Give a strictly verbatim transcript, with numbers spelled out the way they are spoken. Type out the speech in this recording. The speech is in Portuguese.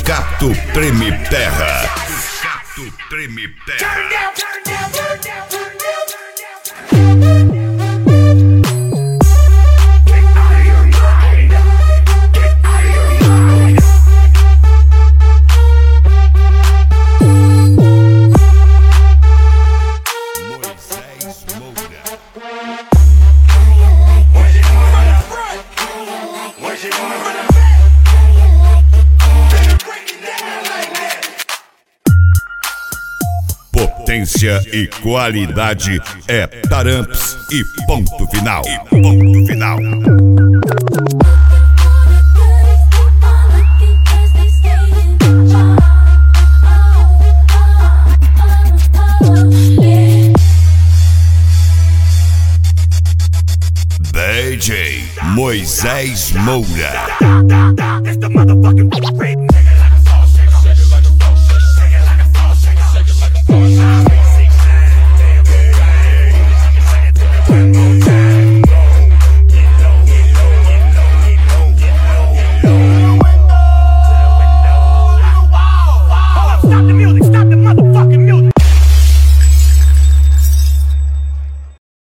Cato Treme Terra. Cato Treme Terra. Potência e qualidade é Taramps e ponto final. E ponto final. D J Moisés Moura.